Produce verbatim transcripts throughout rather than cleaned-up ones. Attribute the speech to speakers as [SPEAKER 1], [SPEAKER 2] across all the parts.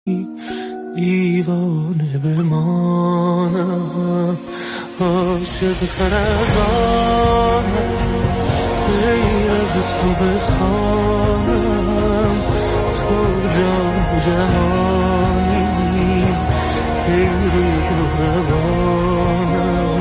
[SPEAKER 1] دیوانه بمانم، عاشق خرزانم، غیر از تو بخوانم، تو جان جهانی، ای روح و روانم.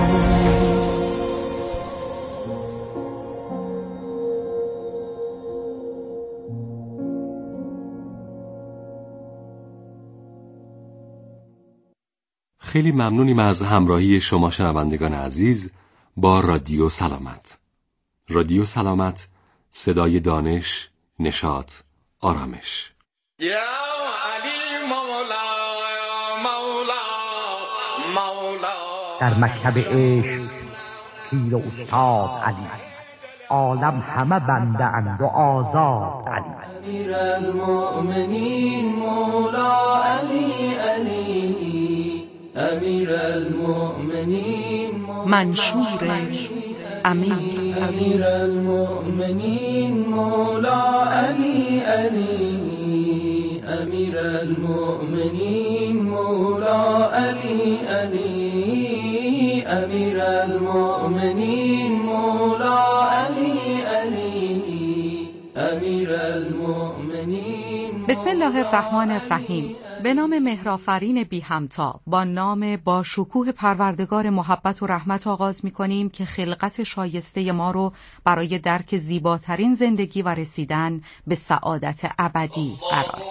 [SPEAKER 2] خیلی ممنونیم از همراهی شما شنوندگان عزیز با رادیو سلامت. رادیو سلامت، صدای دانش، نشاط، آرامش.
[SPEAKER 3] یا علی مولا مولا مولا.
[SPEAKER 4] در مکتب عشق پیر و استاد علی، عالم همه بنده اند و آزاد علی.
[SPEAKER 1] امیر المؤمنین مولا علی علی، امیر المؤمنین
[SPEAKER 5] منشور امیر.
[SPEAKER 1] امیر المؤمنین مولا علی علی، امیر المؤمنین مولا علی علی، امیر المؤمنین مولا علی علی، امیر المؤمنین.
[SPEAKER 5] بسم الله الرحمن الرحیم. به نام مهرآفرین بی همتا، با نام با شکوه پروردگار محبت و رحمت آغاز می کنیم که خلقت شایسته ما رو برای درک زیباترین زندگی و رسیدن به سعادت ابدی قرار داد.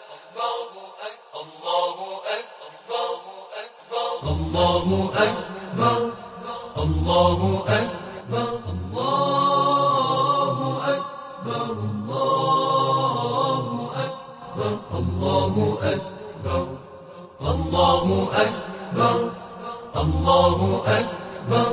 [SPEAKER 1] الله اکبر، الله اکبر، الله اکبر، الله اکبر، الله اکبر، الله اکبر.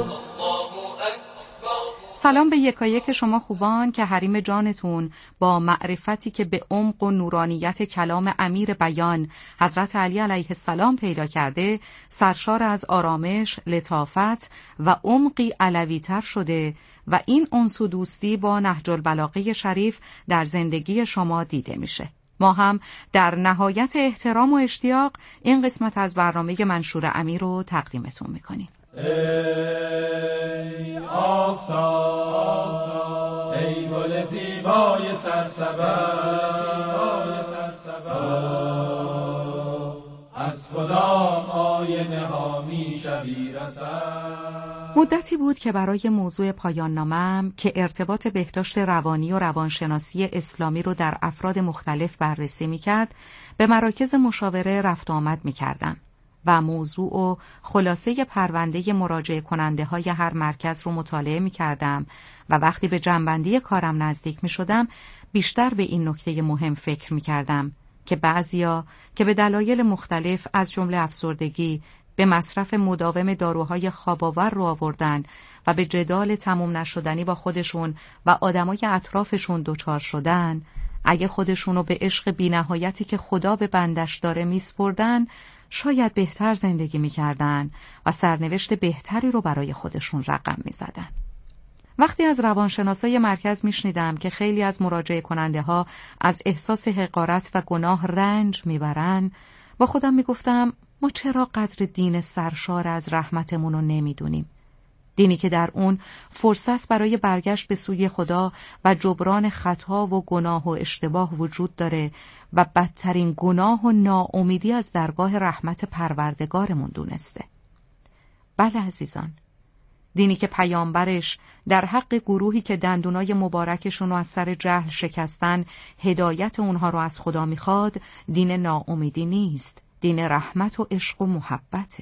[SPEAKER 5] سلام به یکایک شما خوبان که حریم جانتون با معرفتی که به عمق و نورانیت کلام امیر بیان حضرت علی علیه السلام پیدا کرده، سرشار از آرامش، لطافت و عمقی علوی‌تر شده و این انس و دوستی با نهج البلاغه شریف در زندگی شما دیده میشه. ما هم در نهایت احترام و اشتیاق این قسمت از برنامه منشور امیر رو تقدیمتون میکنیم.
[SPEAKER 6] ای آفتاب، ای گل زیبای سرسبز، از کدام آینه ها می شوی رسد.
[SPEAKER 5] مدتی بود که برای موضوع پایان نامه‌ام که ارتباط بهداشت روانی و روانشناسی اسلامی رو در افراد مختلف بررسی می‌کرد، به مراکز مشاوره رفت و آمد می‌کردم و موضوع و خلاصه پرونده مراجعه کننده های هر مرکز رو مطالعه می‌کردم و وقتی به جنبندی کارم نزدیک می‌شدم بیشتر به این نکته مهم فکر می‌کردم که بعضیا که به دلایل مختلف از جمله افسردگی به مصرف مداوم داروهای خواب‌آور رو آوردن و به جدال تموم نشدنی با خودشون و آدمای اطرافشون دچار شدن، اگه خودشونو به عشق بی‌نهایتی که خدا به بندش داره میسپردن، شاید بهتر زندگی میکردن و سرنوشت بهتری رو برای خودشون رقم میزدن. وقتی از روانشناسای مرکز میشنیدم که خیلی از مراجعه کننده ها از احساس حقارت و گناه رنج میبرن، با خودم میگفتم ما چرا قدر دین سرشار از رحمتمون رو نمیدونیم؟ دینی که در اون فرصت برای برگشت به سوی خدا و جبران خطا و گناه و اشتباه وجود داره و بدترین گناه و ناامیدی از درگاه رحمت پروردگارمون دونسته. بله عزیزان، دینی که پیامبرش در حق گروهی که دندونای مبارکشون رو از سر جهل شکستن هدایت اونها رو از خدا میخواد، دین ناامیدی نیست، دین رحمت و عشق و محبته.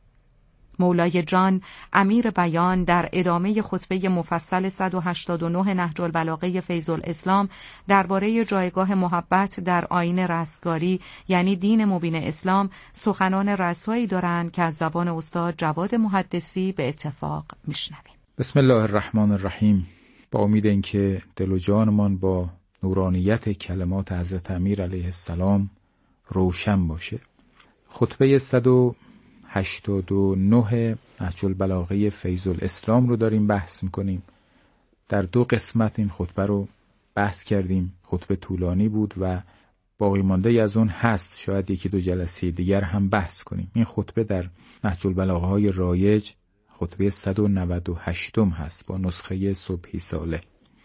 [SPEAKER 5] مولای جان امیر بیان در ادامه خطبه مفصل صد و هشتاد و نه نهج البلاغه فیض الاسلام درباره جایگاه محبت در آیین رستگاری یعنی دین مبین اسلام سخنان رسایی دارند که از زبان استاد جواد محدثی به اتفاق میشنویم.
[SPEAKER 7] بسم الله الرحمن الرحیم. با امید اینکه دل و جانمان با نورانیت کلمات حضرت امیر علیه السلام روشن باشه. خطبه صد و هشتاد و نه نهج البلاغه فیض الاسلام رو داریم بحث میکنیم. در دو قسمت این خطبه رو بحث کردیم. خطبه طولانی بود و باقی مانده از اون هست، شاید یکی دو جلسه دیگر هم بحث کنیم. این خطبه در نهج البلاغه های رایج خطبه صد و نود و هشت هست با نسخه صبحی ساله.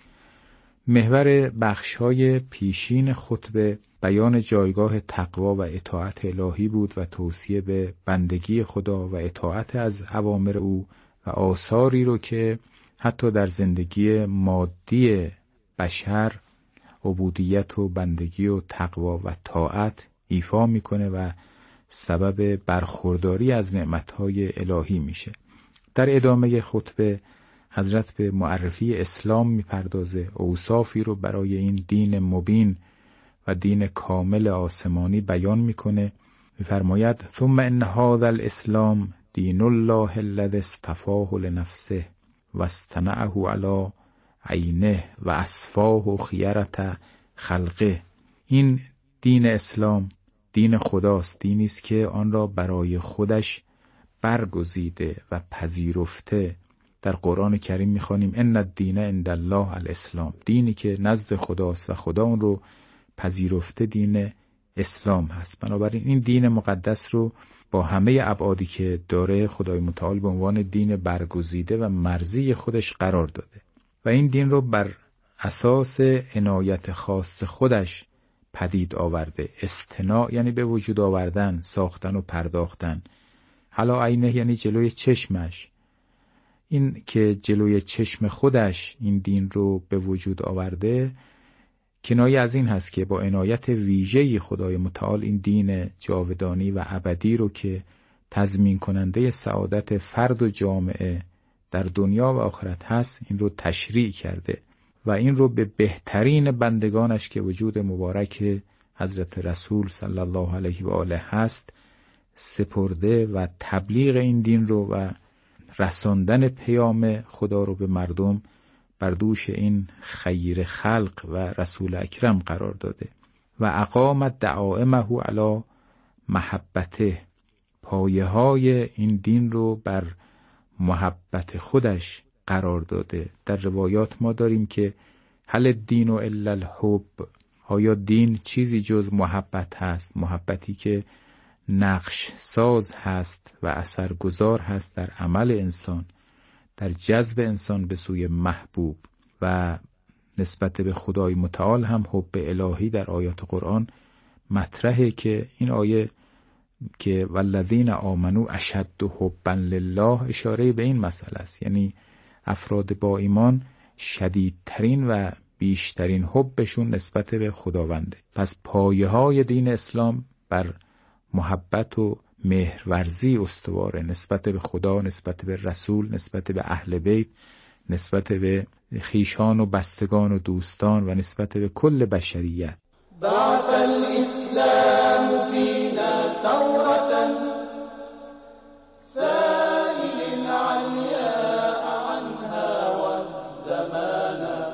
[SPEAKER 7] محور بخش‌های پیشین خطبه بیان جایگاه تقوا و اطاعت الهی بود و توصیه به بندگی خدا و اطاعت از اوامر او و آثاری رو که حتی در زندگی مادی بشر عبودیت و بندگی و تقوا و طاعت ایفا میکنه و سبب برخورداری از نعمتهای الهی میشه. در ادامه خطبه حضرت به معرفی اسلام میپردازه، اوصافی رو برای این دین مبین و دین کامل آسمانی بیان میکنه. میفرماید ثم ان هذا الاسلام دین الله الذی اصطفاه لنفسه و اصطنعه علی عینه و اصفاه و خیرت خلقه. این دین اسلام دین خداست، دینی است که آن را برای خودش برگزیده و پذیرفته. در قرآن کریم میخوانیم ان الدین عند الله الاسلام، دینی که نزد خداست و خدا اون رو پذیرفته دین اسلام هست. بنابراین این دین مقدس رو با همه ابعادی که داره خدای متعال به عنوان دین برگزیده و مرضی خودش قرار داده و این دین رو بر اساس عنایت خاص خودش پدید آورده. استناع یعنی به وجود آوردن، ساختن و پرداختن. حالا عینه یعنی جلوی چشمش. این که جلوی چشم خودش این دین رو به وجود آورده کنایه از این هست که با عنایت ویژه‌ای خدای متعال این دین جاودانی و ابدی رو که تضمین کننده سعادت فرد و جامعه در دنیا و آخرت هست این رو تشریع کرده و این رو به بهترین بندگانش که وجود مبارک حضرت رسول صلی الله علیه و آله هست سپرده و تبلیغ این دین رو و رساندن پیام خدا رو به مردم بر دوش این خیر خلق و رسول اکرم قرار داده و اقامت دعائمه علی محبته، پایه های این دین رو بر محبت خودش قرار داده. در روایات ما داریم که هل الدین الا الحب، آیا دین چیزی جز محبت هست؟ محبتی که نقش ساز هست و اثرگذار هست در عمل انسان، در جذب انسان به سوی محبوب و نسبت به خدای متعال هم حب الهی در آیات قرآن مطرحه که این آیه که والذین آمنو اشد حبا لله اشاره به این مسئله است، یعنی افراد با ایمان شدیدترین و بیشترین حبشون نسبت به خداونده. پس پایه های دین اسلام بر محبت و مهرورزی استواره، نسبت به خدا، نسبت به رسول، نسبت به اهل بیت، نسبت به خیشان و بستگان و دوستان و نسبت به کل بشریت.
[SPEAKER 6] بعث الاسلام فينا ثورة سائل العلياء عنها والزمان.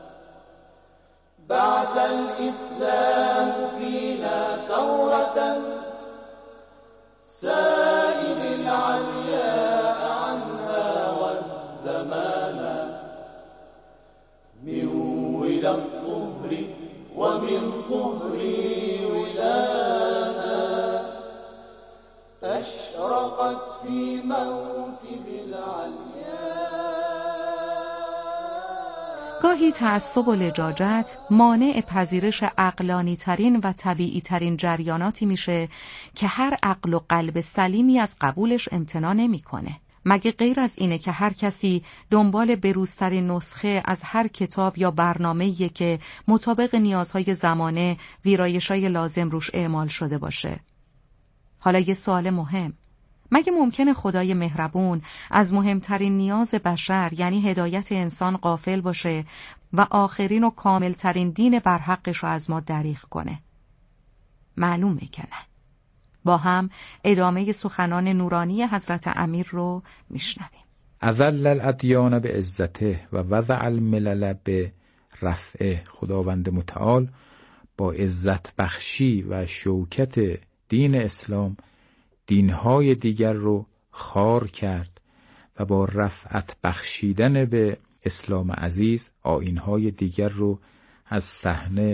[SPEAKER 6] بعث الاسلام فينا ثورة سائل العلياء عنها والزمان. من ولى الطهر ومن طهر ولانا أشرقت في موكب العلياء.
[SPEAKER 5] گاهی تعصب و لجاجت مانع پذیرش عقلانی ترین و طبیعی ترین جریاناتی میشه که هر عقل و قلب سلیمی از قبولش امتناع نمیکنه. مگه غیر از اینه که هر کسی دنبال بروزترین نسخه از هر کتاب یا برنامه‌ای که مطابق نیازهای زمانه ویرایش‌های لازم روش اعمال شده باشه؟ حالا یه سوال مهم، مگه ممکنه خدای مهربون از مهمترین نیاز بشر یعنی هدایت انسان غافل باشه و آخرین و کاملترین دین برحقش رو از ما دریغ کنه؟ معلومه که نه. با هم ادامه سخنان نورانی حضرت امیر رو میشنویم.
[SPEAKER 7] اذل الادیان به عزته و وضع الملل به رفعه. خداوند متعال با عزت بخشی و شوکت دین اسلام دینهای دیگر رو خوار کرد و با رفعت بخشیدن به اسلام عزیز آیینهای دیگر رو از صحنه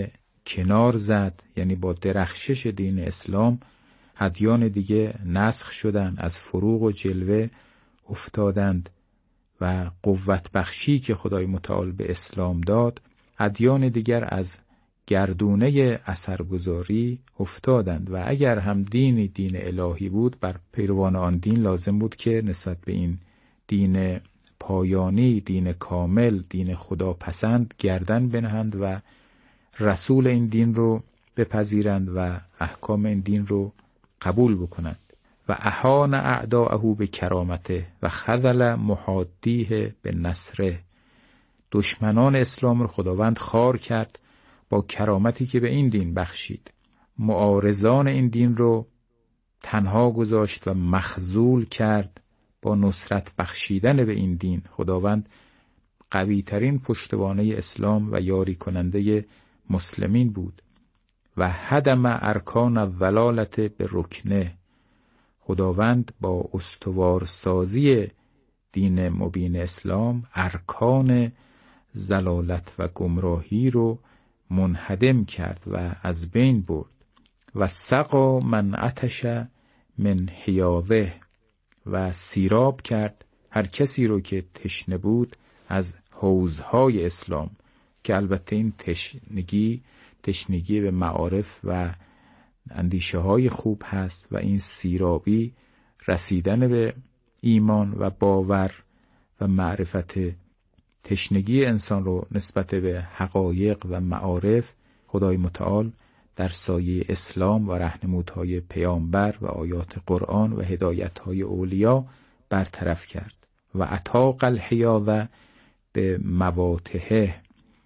[SPEAKER 7] کنار زد، یعنی با درخشش دین اسلام ادیان دیگه نسخ شدند، از فروغ و جلوه افتادند و قوت بخشی که خدای متعال به اسلام داد، ادیان دیگر از گردونه اثرگذاری افتادند و اگر هم دینی دین الهی بود، بر پیروان آن دین لازم بود که نسبت به این دین پایانی، دین کامل، دین خدا پسند گردن بنهند و رسول این دین رو بپذیرند و احکام این دین رو قبول بکنند. و اهان اعداءه به کرامته و خذل محادیه به نصره. دشمنان اسلام رو خداوند خوار کرد با کرامتی که به این دین بخشید. معارضان این دین رو تنها گذاشت و مخذول کرد با نصرت بخشیدن به این دین. خداوند قوی ترین پشتوانه اسلام و یاری کننده مسلمین بود. و هدم ارکان الضلالت به رکنه. خداوند با استوارسازی دین مبین اسلام ارکان ضلالت و گمراهی رو منهدم کرد و از بین برد. و سقا من عطش من حیاضه. و سیراب کرد هر کسی رو که تشنه بود از حوضهای اسلام، که البته این تشنگی تشنگی به معارف و اندیشه های خوب هست و این سیرابی رسیدن به ایمان و باور و معرفت. تشنگی انسان رو نسبت به حقایق و معارف خدای متعال در سایه اسلام و راهنمودهای پیامبر و آیات قرآن و هدایتهای اولیا برطرف کرد. و اتاق الحیاض به مواطهه.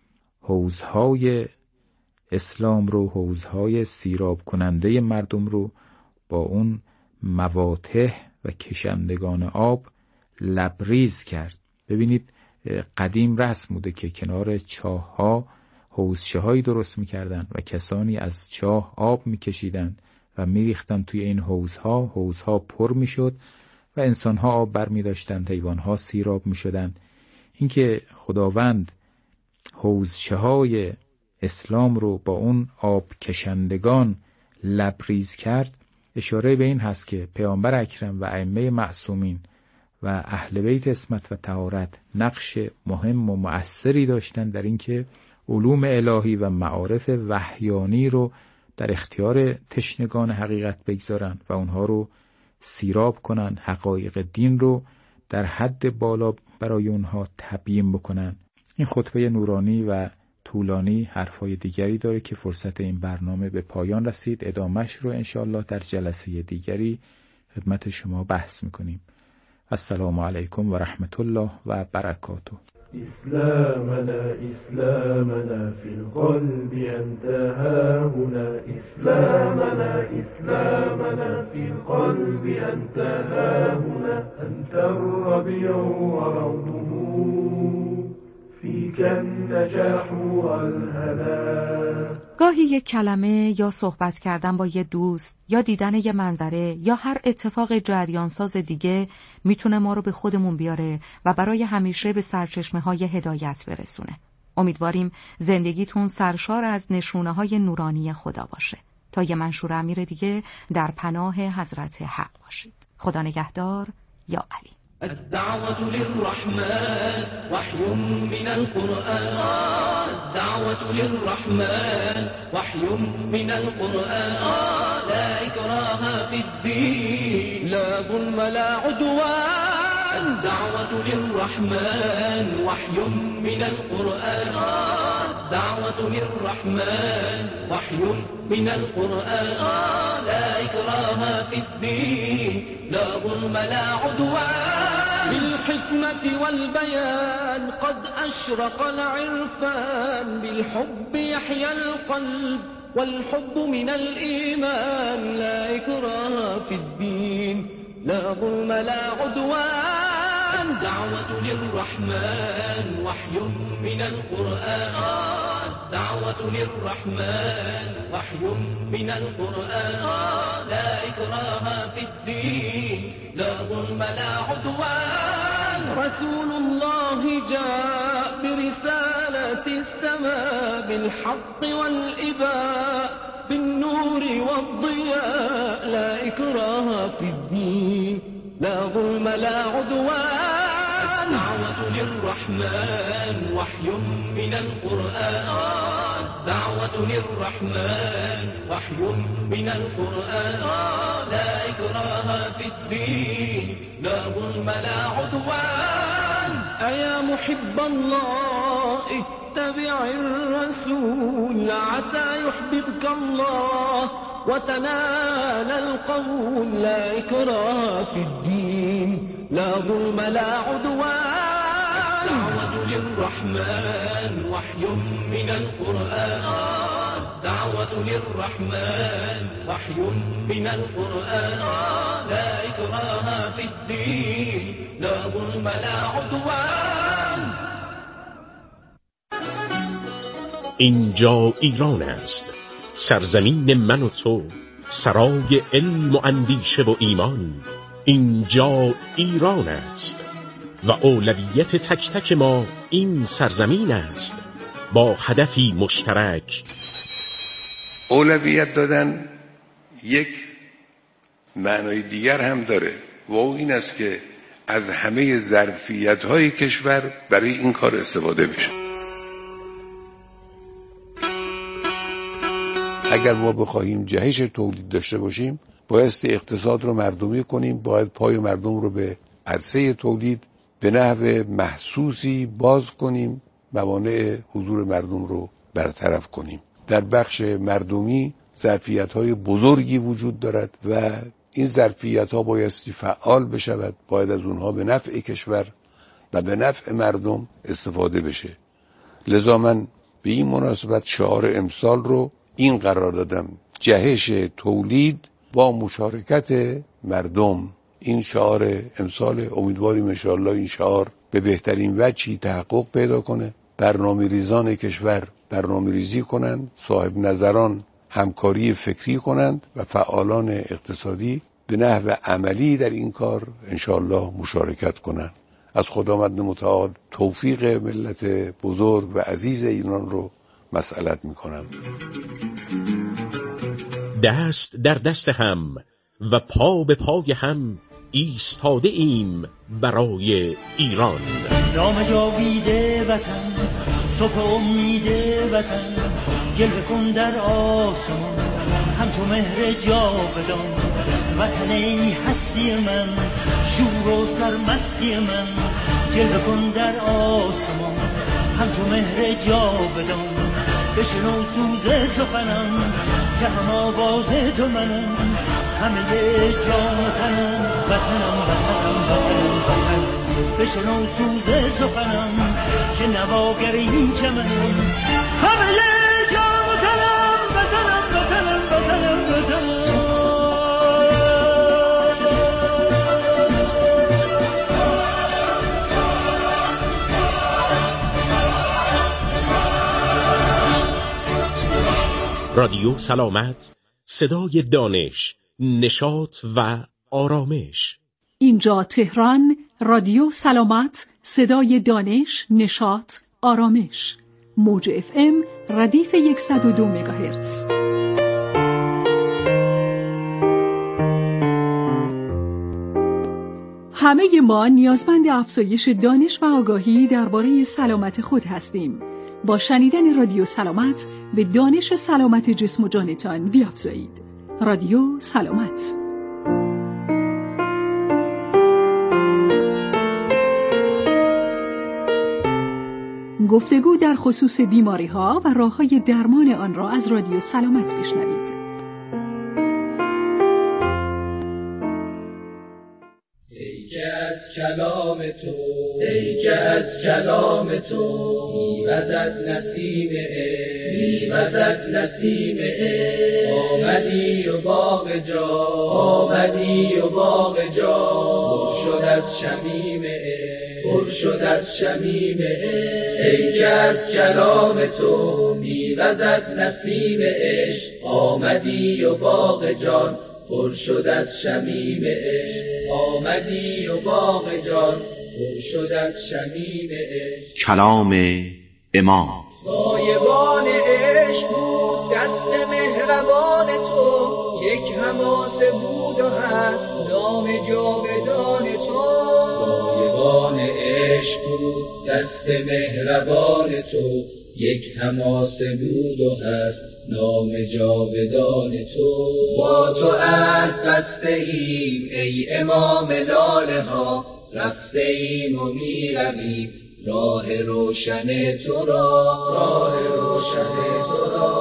[SPEAKER 7] حوضهای اسلام رو، حوضهای سیراب کننده مردم رو با اون مواطه و کشندگان آب لبریز کرد. ببینید قدیم رسم بوده که کنار چاه ها حوضچه هایی درست میکردن و کسانی از چاه آب میکشیدن و میریختن توی این حوضها. حوضها پر میشد و انسانها آب بر میداشتن، حیوانها سیراب میشدن. اینکه خداوند حوضچه های اسلام رو با اون آب کشندگان لبریز کرد، اشاره به این هست که پیامبر اکرم و ائمه معصومین و اهل بیت عصمت و طهارت نقش مهم و مؤثری داشتن در اینکه علوم الهی و معارف وحیانی رو در اختیار تشنگان حقیقت بگذارن و اونها رو سیراب کنن، حقایق دین رو در حد بالا برای اونها تبیین بکنن. این خطبه نورانی و طولانی حرفای دیگری داره که فرصت این برنامه به پایان رسید. ادامش رو انشاءالله در جلسه دیگری خدمت شما بحث میکنیم. السلام علیکم و رحمت الله و برکاته.
[SPEAKER 6] إسلامنا إسلامنا في القلب أنت ها هنا. إسلامنا إسلامنا في القلب أنت ها هنا. أنت الربيع وروضه فيك النجاح والهنا.
[SPEAKER 5] گاهی یک کلمه یا صحبت کردن با یه دوست یا دیدن یه منظره یا هر اتفاق جریانساز دیگه میتونه ما رو به خودمون بیاره و برای همیشه به سرچشمه های هدایت برسونه. امیدواریم زندگیتون سرشار از نشونه های نورانی خدا باشه. تا یه منشور امیر دیگه در پناه حضرت حق باشید. خدا نگهدار. یا علی.
[SPEAKER 1] الدعوة للرحمن وحي من القرآن. الدعوة للرحمن وحي من القرآن. لا إكراه في الدين لا ظلم لا عدوان. الدعوة للرحمن وحي من القرآن. الدعوة للرحمن وحي من القرآن. لا إكراه في الدين لا ظلم لا عدوان. بالحكمة والبيان قد أشرق العرفان. بالحب يحيى القلب والحب من الإيمان. لا إكراه في الدين لا ظلم لا عدوان. الدعوة للرحمن وحي من القرآن. الدعوة للرحمن وحي من القرآن لا إكراه في الدين لا ظلم لا عدوان رسول الله جاء برسالة السماء بالحق والإباء بالنور والضياء لا إكراه في الدين لا ظلم لا عدوان الدعوة للرحمن وحي من القرآن الدعوة للرحمن وحي من القرآن لا إكراه في الدين لا ظلم لا عدوان أيا محب الله اتبع الرسول عسى يحببك الله وتنال القول لا إكراه في الدين لا ظلم لا عدوان الدعوة للرحمن وحي من القرآن الدعوة للرحمن وحي من القرآن لا إكراه في الدين لا ظلم لا عدوان
[SPEAKER 8] اینجا ایران است، سرزمین من و تو، سرای علم و اندیشه و ایمان. اینجا ایران است و اولویت تک تک ما این سرزمین است با هدفی مشترک.
[SPEAKER 9] اولویت دادن یک معنای دیگر هم داره و او این است که از همه ظرفیت‌های کشور برای این کار استفاده بشه. اگر ما بخواهیم جهش تولید داشته باشیم بایستی اقتصاد رو مردمی کنیم، باید پای مردم رو به عرصه تولید به نحو محسوسی باز کنیم، موانع حضور مردم رو برطرف کنیم. در بخش مردمی ظرفیت‌های بزرگی وجود دارد و این ظرفیت‌ها بایستی فعال بشود، باید از اونها به نفع کشور و به نفع مردم استفاده بشه. لذا من به این مناسبت شعار امسال رو این قرار دادم: جهش تولید با مشارکت مردم. این شعار امسال، امیدواریم انشاءالله این شعار به بهترین وجهی تحقق پیدا کنه. برنامه ریزان کشور برنامه ریزی کنند، صاحب نظران همکاری فکری کنند و فعالان اقتصادی به نحو عملی در این کار انشاءالله مشارکت کنند. از خداوند متعال توفیق ملت بزرگ و عزیز ایران رو مسئلت میکنم.
[SPEAKER 8] دست در دست هم و پا به پای هم ایستاده ایم برای ایران.
[SPEAKER 10] نام جاویده وطن، صبح امید وطن، جلوه کن در آسمان همچو مهر جاودان. وطن ای هستی من، شور و سرمستی من، جلوه کن در آسمان همچو مهر جاودان. بشنو سوز سخنم که هم آواز تو منم، همه جان و تنم وطنم وطنم وطنم وطنم. بشنو سوز سخنم که نواگر این چمنم، همه جان و تنم وطنم وطنم وطنم وطنم.
[SPEAKER 8] رادیو سلامت، صدای دانش، نشاط و آرامش.
[SPEAKER 11] اینجا تهران، رادیو سلامت، صدای دانش، نشاط، آرامش. موج اف ام ردیف صد و دو مگاهرتز. همه ما نیازمند افزایش دانش و آگاهی درباره سلامت خود هستیم. با شنیدن رادیو سلامت به دانش سلامت جسم و جانتان بیافزایید. رادیو سلامت. گفتگو در خصوص بیماری ها و راه های درمان آن را از رادیو سلامت بشنوید.
[SPEAKER 12] ای که از کلام تو، ای که از کلام تو میوزد نسیم عشق، میوزد نسیم عشق. آمدی و باغ جا، آمدی و باغ جا شد از شمیم عشق، پر شد از شمیم عشق. ای که از کلام تو میوزد نسیم عشق، آمدی و باغ جان پر شد از شمیم عشق، آمدی و باغ جان پر شد از شمیم عشق.
[SPEAKER 13] کلام امام.
[SPEAKER 12] سایبان عشق بود دست مهربان تو، یک حماسه بود و هست نام جاودان تو. سایبان عشق بود دست مهربان تو، یک حماسه بود و هست نام جاودان تو. با تو عهد بسته ایم ای امام لاله ها، رفته ایم و می رویم راه روشن تو را، راه روشن تو را.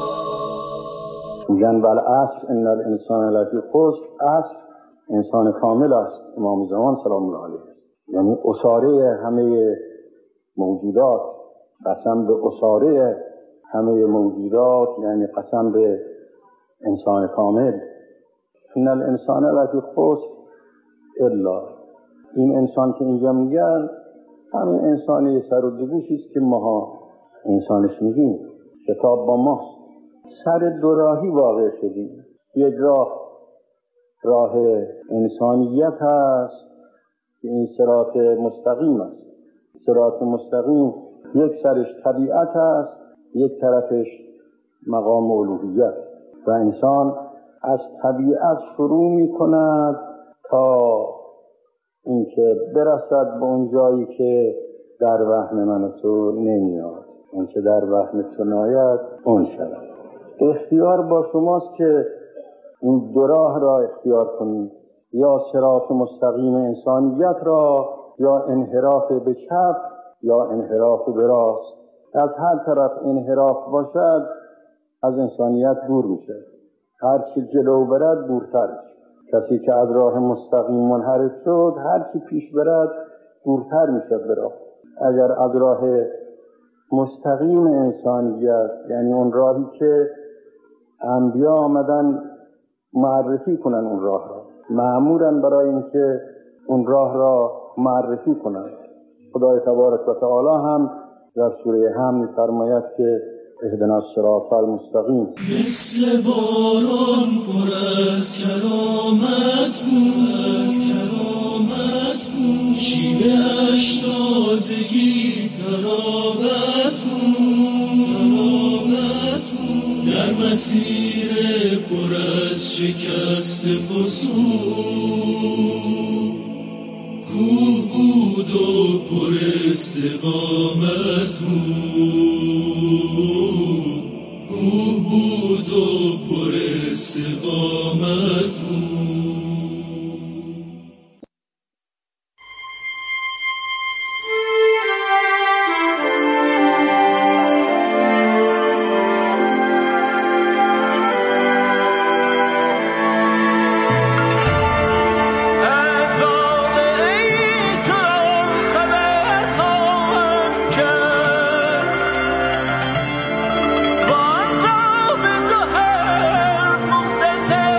[SPEAKER 14] میگن بالعصر ان الانسان لفی خسر، عصر انسان کامل است، امام زمان سلام الله علیه است. یعنی اساره همه موجودات، قسم به اساره همه موجودات، یعنی قسم به انسان کامل. ان الانسان لفی خسر الا، این انسان که اینجا میگن همین انسانی سر و دوگوشی است که ماها انسانش میگیم. کتاب با ماست. سر دوراهی واقع شدیم. یک راه راه انسانیت هست که این صراط مستقیم است. صراط مستقیم یک سرش طبیعت است، یک طرفش مقام الوهیت، و انسان از طبیعت شروع می کند تا اینکه برسد به اون جایی که در وهم من و تو نمیاد، اون که در وهم تو ناید اون شود. اختیار با شماست که این دو راه را اختیار کنید، یا صراط مستقیم انسانیت را، یا انحراف به چپ یا انحراف به راست. از هر طرف انحراف باشد از انسانیت دور میشه، هر چی جلو برد دورتر میشه. کسی که از راه مستقیم منحرف شد هر چی پیش برد دورتر میشه برا. اگر از راه مستقیم انسانیت، یعنی اون راهی که انبیا آمدن معرفی کنن اون راه را، مأمورن برای اینکه اون راه را معرفی کنن. خدای تبارک و تعالی هم در سوره حمد می‌فرماید که اهدنا الصراط المستقیم.
[SPEAKER 10] مثل باران پر از کرامت بود، از کرامت بود، شیوه اش تازگی تراوت بود، تراوت بود، در مسیر پر از شکست فسون کوه بود و پر استقامت بود، کوه بود و پر استقامت بود.
[SPEAKER 15] say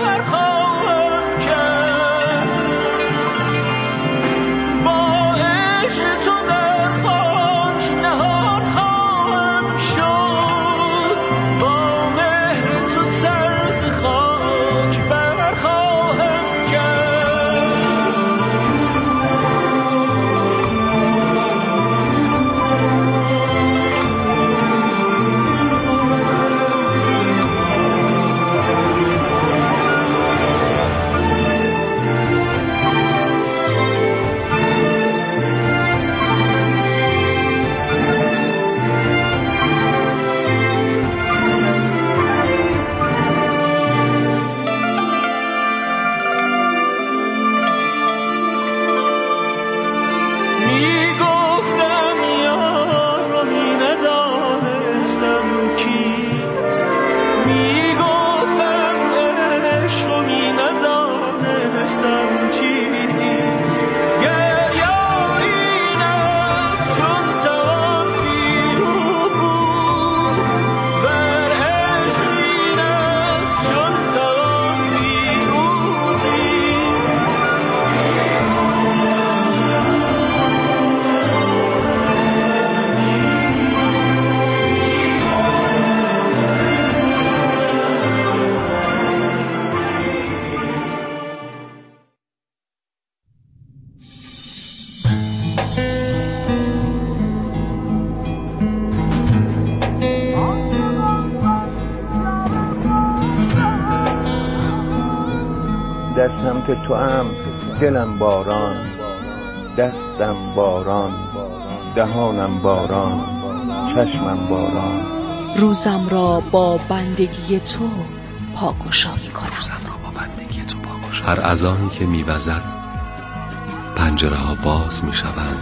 [SPEAKER 6] سمت تو ام دلم باران، دستم باران، دهانم باران، چشمم باران.
[SPEAKER 15] روزم را با بندگی تو پاگشا می کنم.
[SPEAKER 2] روزم را با بندگی تو پاگشا. هر اذانی که میوزد پنجره ها باز می شوند.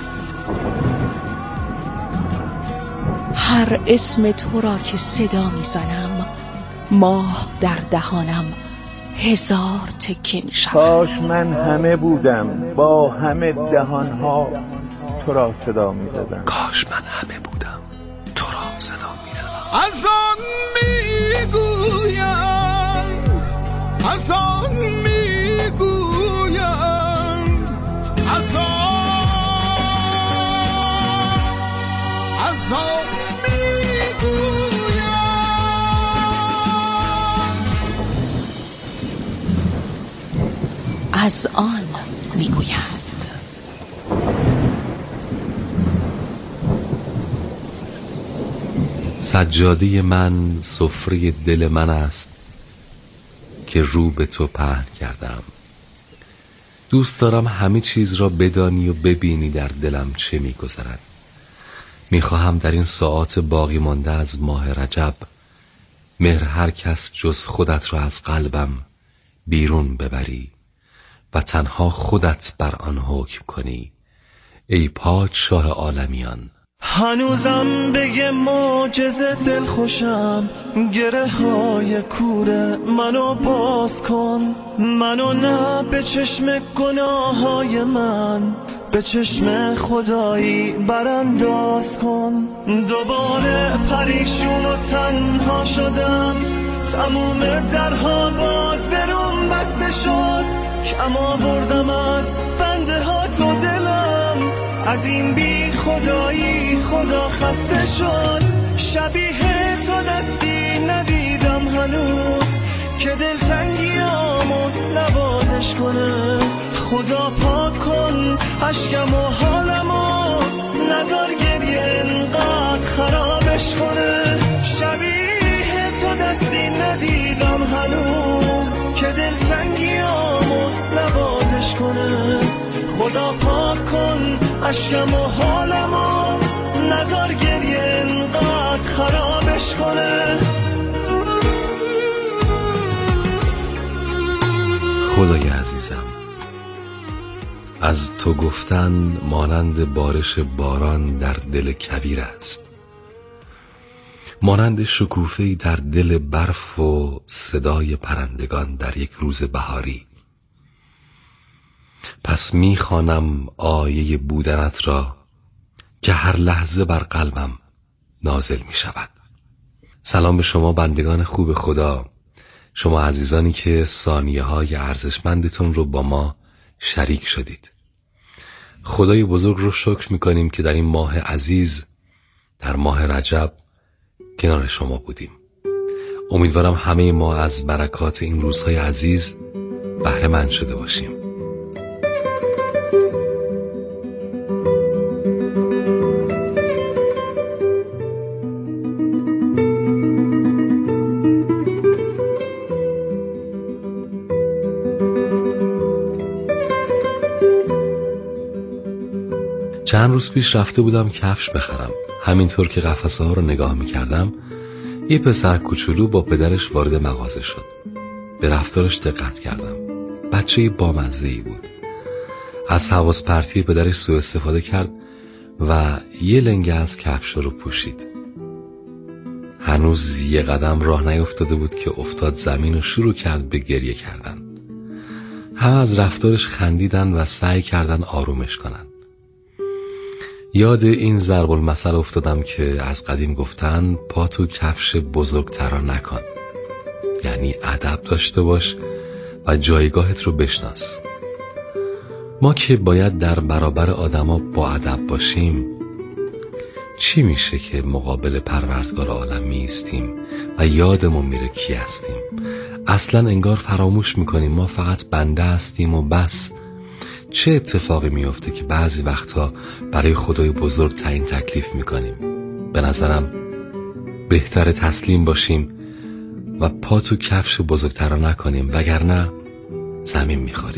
[SPEAKER 15] هر اسم تو را که صدا می زنم ماه در دهانم هزار تکه می شود.
[SPEAKER 6] کاش من همه بودم با همه دهان ها تو را صدا می زدم.
[SPEAKER 2] کاش من همه بودم تو را صدا می زدم.
[SPEAKER 3] از آن می گویم، از آن می گویم، از آن از آن می گویم.
[SPEAKER 15] از آن می گویم.
[SPEAKER 2] سجاده من سفره دل من است که رو به تو پهن کردم. دوست دارم همه چیز را بدانی و ببینی در دلم چه می‌گذرد. می‌خواهم در این ساعات باقی مانده از ماه رجب مهر هر کس جز خودت را از قلبم بیرون ببری و تنها خودت بر آن حکم کنی، ای پادشاه عالمیان.
[SPEAKER 16] هنوزم بگه معجزه دل خوشم، گره های کوره منو باز کن، منو نه به چشم گناه های من، به چشم خدایی برانداز کن. دوباره پریشون و تنها شدم، تموم درها باز بروم بسته شد، کم آوردم از بنده ها تو دلم، از این بی خدایی خدا خسته شد. شبیه تو دستی ندیدم هنوز که دلتنگیامو نوازش کنه. خدا پاک کن اشکم و حالمو، نذار گریه انقدر خرابش کنه. شبیه تو دستی ندیدم هنوز که دلتنگیامو نوازش کنه. خدا پاک کن اشکم و حالمو، نذار گریه انقدر خرابش کنه.
[SPEAKER 2] خدای عزیزم، از تو گفتن مانند بارش باران در دل کویر است، مانند شکوفه‌ای در دل برف و صدای پرندگان در یک روز بهاری. پس میخوانم آیه بودنت را که هر لحظه بر قلبم نازل می شود. سلام به شما بندگان خوب خدا، شما عزیزانی که ثانیه های ارزشمندتون رو با ما شریک شدید. خدای بزرگ رو شکر میکنیم که در این ماه عزیز، در ماه رجب کنار شما بودیم. امیدوارم همه ما از برکات این روزهای عزیز بهره مند شده باشیم. چند روز پیش رفته بودم کفش بخرم. همینطور که قفسه ها رو نگاه میکردم، یه پسر کوچولو با پدرش وارد مغازه شد. به رفتارش دقت کردم. بچه بامزه‌ای بود. از حواس پرتی پدرش سوء استفاده کرد و یه لنگه از کفش رو پوشید. هنوز یه قدم راه نیفتاده بود که افتاد زمین و شروع کرد به گریه کردن. همه از رفتارش خندیدن و سعی کردن آرومش کنن. یاد این ضرب المثل افتادم که از قدیم گفتن پا تو کفش بزرگترا نکن، یعنی ادب داشته باش و جایگاهت رو بشناس. ما که باید در برابر آدما با ادب باشیم، چی میشه که مقابل پروردگار عالم میستیم و یادمون میره کی هستیم؟ اصلا انگار فراموش میکنیم ما فقط بنده هستیم و بس. چه اتفاقی میفته که بعضی وقتها برای خدای بزرگ تعیین تکلیف میکنیم؟ به نظرم بهتر تسلیم باشیم و پا تو کفش بزرگترا نکنیم، وگرنه زمین میخوریم.